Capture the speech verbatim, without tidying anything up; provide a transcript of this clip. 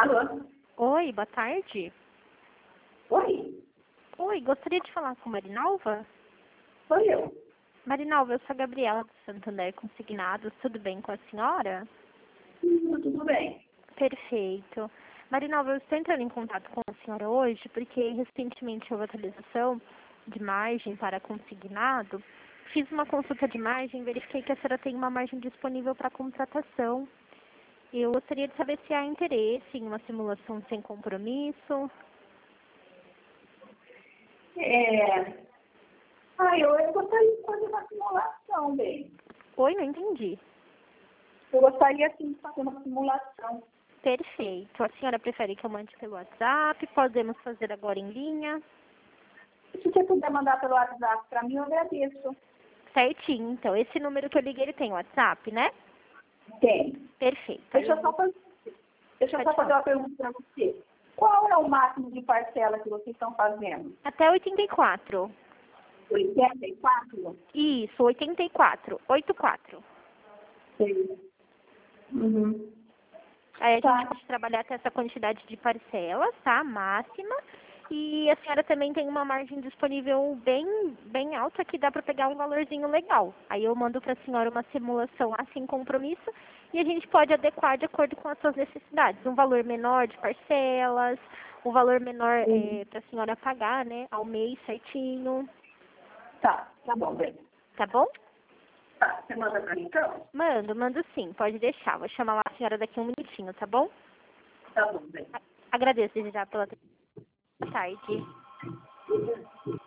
Alô? Oi, boa tarde. Oi? Oi, gostaria de falar com Marinalva? Sou eu. Marinalva, eu sou a Gabriela do Santander Consignados. Tudo bem com a senhora? Hum, tudo bem. Perfeito. Marinalva, eu estou entrando em contato com a senhora hoje porque recentemente houve atualização de margem para consignado. Fiz uma consulta de margem e verifiquei que a senhora tem uma margem disponível para contratação. Eu gostaria de saber se há interesse em uma simulação sem compromisso. É... Ah, eu, eu gostaria de fazer uma simulação, bem. Oi, não entendi. Eu gostaria, sim, de fazer uma simulação. Perfeito. A senhora prefere que eu mande pelo WhatsApp? Podemos fazer agora em linha? Se você puder mandar pelo WhatsApp para mim, eu agradeço. Certinho. Então, esse número que eu liguei, ele tem WhatsApp, né? Tem. Perfeito. Aí Deixa eu eu só vou... fazer, deixa eu Pode só fazer falar. uma pergunta para você. Qual é o máximo de parcela que vocês estão fazendo? Até oitenta e quatro. oitenta e quatro? Isso, oitenta e quatro. oitenta e quatro. Sei. Uhum. Aí a Tá. gente pode trabalhar até essa quantidade de parcelas, tá? Máxima. E a senhora também tem uma margem disponível bem, bem alta que dá para pegar um valorzinho legal. Aí eu mando para a senhora uma simulação lá sem compromisso e a gente pode adequar de acordo com as suas necessidades. Um valor menor de parcelas, um valor menor é, para a senhora pagar, né? Ao mês certinho. Tá, tá bom, bem. Tá bom? Tá, você manda para mim então? Mando, mando sim, pode deixar. Vou chamar lá a senhora daqui a um minutinho, tá bom? Tá bom, bem. A- Agradeço desde já pela atenção. Boa tarde.